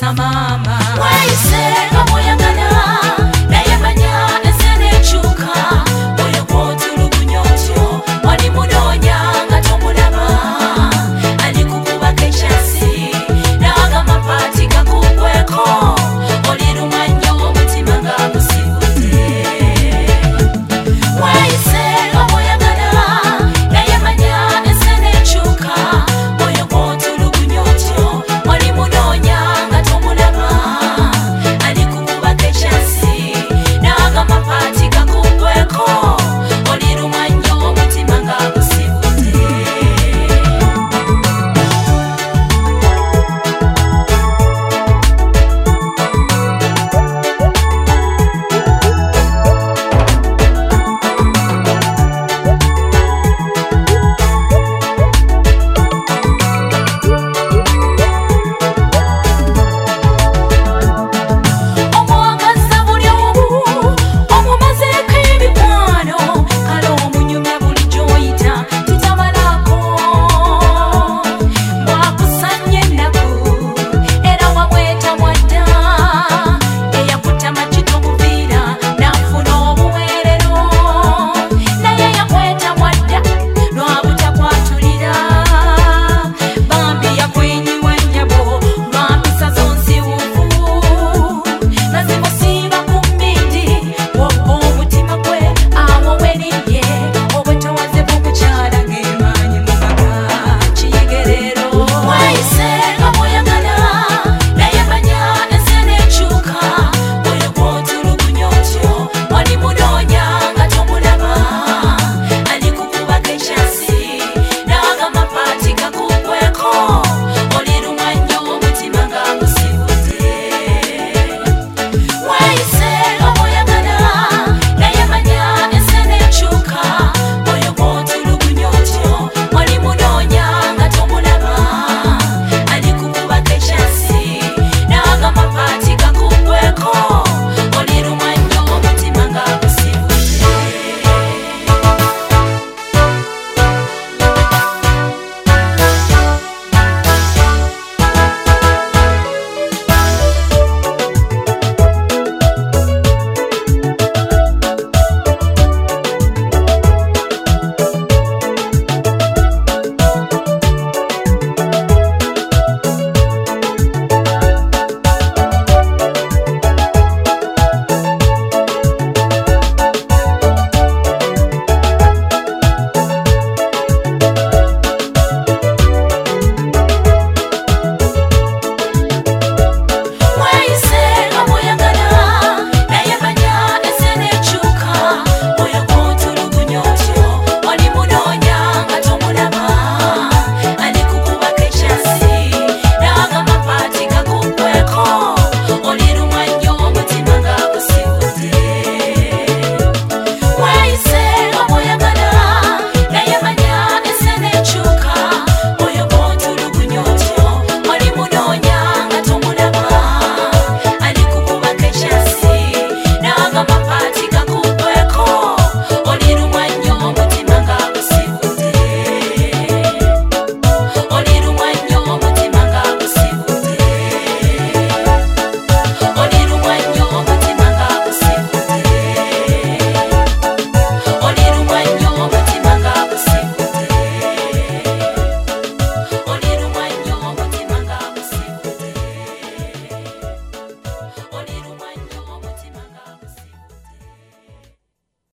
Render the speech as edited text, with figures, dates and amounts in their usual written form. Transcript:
kusa mama waise kamuyagana naye manya ensene ekyuka oyo gw'otulugunyotyo wali munonya nga tomulaba ali kukubako ekyasi n'agamba paati gakuggweko olirumwa nnyo omutima nga gusibudde waise kamuyagana naye manya ensene ekyuka oyo gw'otulugunyotyo wali munonya nga tomulaba ali kukubako ekyasi n'agamba paati gakuggweko olirumwa nnyo omutima nga gusibudde omwagaza buli omu omumazeeko emikwano kale omunyumya buli gy'oyita titamalako bwakusanya ennaku era wamwetamwa dda eyakutta makito muviira n'afuna obuweerero naye yakwetamwa dda lwa butakwatulira bambi yakwenyiwa nnyabo lwa mpisa zonsiwuvu nazimusiiba ku mmindi wobba omutima gwe awo werinye obwetowaze bw'omukyala ng'emaanyi mugaga kiyegerero waise kamuyagana naye manya ensene ekyuka oyo gw'otulugunyotyo wali munoonya nga tomulaba ali kukubako ekyasi n'agamba paati gakuggweko olirumwa nnyo omutima nga gusibudde waise kamuyagana naye manya ensene ekyuka oyo gw'otulugunyotyo wali munoonya nga tomulaba ali kukubako ekyasi n'agamba paati gakuggweko olirumwa nnyo omutima nga gusibudde waise kamuyagana naye manya ensene ekyuka oyo gw'otulugunyotyo wali munoonya nga tomulaba ali kukubako ekyasi n'agamba paati gakuggweko